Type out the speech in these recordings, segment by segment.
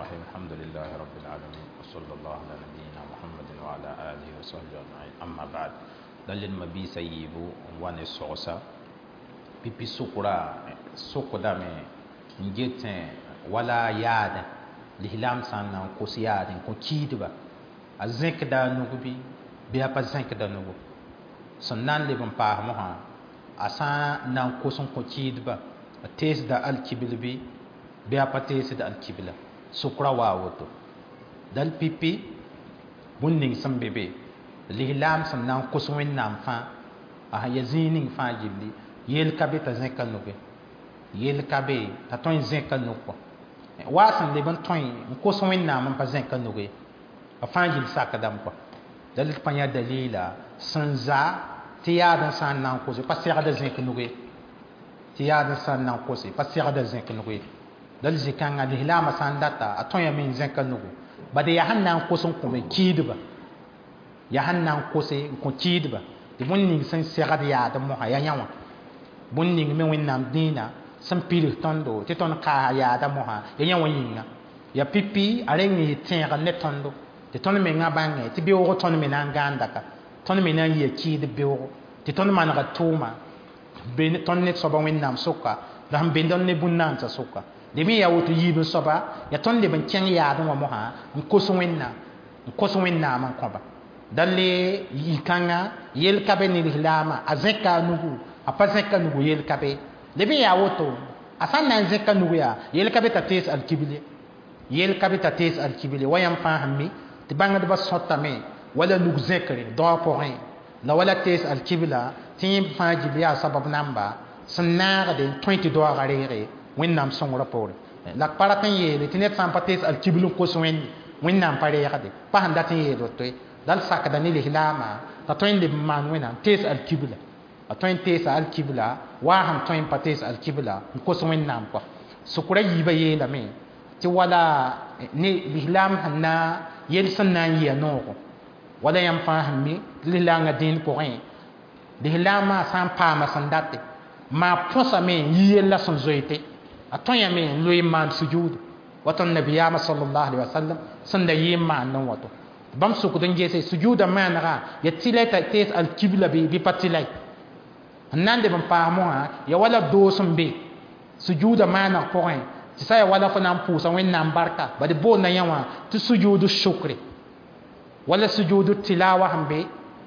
الرحيم الحمد لله رب العالمين وصلى الله على نبينا محمد وعلى آله وصحبه أجمعين أما بعد دليل مبي سيبو وان الصوصة بيبي سكرا مي نجيتين ولا ياد لهلام سانا كوسياد كون كيدبا أزنك دا نوبي بيا بزنك دا نوبو سنان لبن باهمها أسان نان كوسون كون كيدبا تيس دا الكبلبي بيا باتيس دا الكبلا سكرا واوتو دل بيبي بنين سمبيبي لهلام سنان كوسوين نام فان يزينين فان جبلي يل كابي تزنك نوبي yel kabe ta ton zeka noko wasan le ban ton ko so wen na man pa zeka noge afan sakadam ko dalil panya dalila sanza tiyada san nan ko se pasira da zeka noge tiyada san nan ko se pasira da zeka noge dal zikanga de hilama san data aton ya min zeka nogo bade ya hannan ko son ko me kidba ya hannan ko se ko kidba de bonni san sira da ya da mo ya nyawa bonni me wen nam dina san pili tondo ti ton ka ya da moha ya wanyinga ya pipi arengi tenga ne tondo ti ton me ngabange ti bi o ton me na nganda ka ton me na ye ki de bi o ti ton man ga tuma be ne ton ne soba wennam soka da ham be don ne bunnan ta soka de mi ya woto yibe soba ya ton de ban ken ya da moha ko so wenna man ko ba dalle yikanga yel kabe ni hilama azeka nugu apazeka nugu yel kabe lebi ya woto asan nan zeka nuya yel kabita tes al kibli yel kabita tes al kibli wayam fahmi ti banga ba sotta me wala nug zekri do porin la wala tes al kibla tim faji ya sabab namba sunna de 20 do garere wennam son rapport la parakan yele tinet sam pates al kiblu ko so wennam pare yade pa handa tin yedo to dal sakada ni lihlama ta to inde man wennam tes al kibla atoin tesa al kibla wa han toin pates al kibla ko so wen nam ko sukura yiba yela me ti wala ni bihlam hanna yel sannan ya no wala yam fahmi lilanga din ko ren bihlama san pa ma sandate ma posa me yela son zoite aton ya me loy man sujud waton nabiyama sallallahu alaihi wasallam sanda yima nan wato bam sukudun jese sujuda manara ya tilata tes al kibla bi patilai nande ban paamo ya wala dosum be sujuda mana point ti saya wala fa nam pusa wen nam barka bade bo na yawa ti sujudu shukri wala sujudu tilawa hambe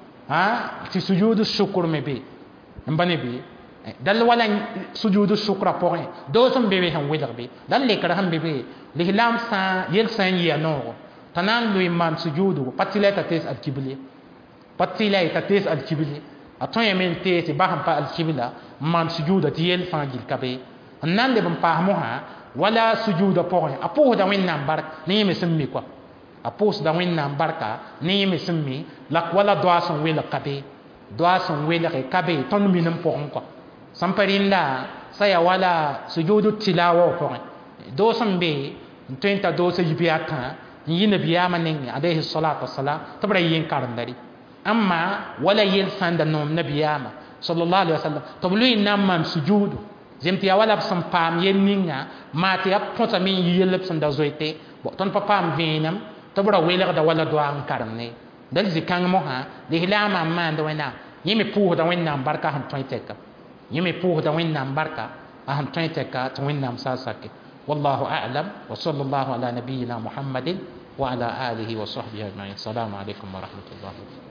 ti sujudu shukr me be mbane be dal wala sujudu shukra point dosum be han wedar be dal le kara hambe be lihlam sa yel san ya no tanan lu imam sujudu patilata tes al kibli patilata tes al kibli aton yemen te baham pa al kibla man sujuda tiel fangil kabe nan le ban pa moha wala sujuda point apo da wen nam bark ni me simmi ko apo da wen nam barka ni me simmi lak wala doa son wela kabe doa son wela kabe ton minam pon ko samparinda saya wala sujudu tilawa point do sambe tenta do se yibiata ni nabiya manen alayhi salatu wassalam tabra yin karandari amma wala yel sanda nom nabiyama sallallahu alaihi wasallam to lui namam sujudu zemti ya wala sam pam yen ninga mati ap pota min yelep sanda zoite bo ton papam vinam to bra wele da wala do an karne dal zikang mo ha de hilama man do wena yimi pu da wenna barka han toiteka yimi pu da wenna barka han toiteka to wenna sasake wallahu a'lam wa sallallahu ala nabiyyina muhammadin wa ala alihi wa sahbihi ajma'in assalamu alaikum wa rahmatullahi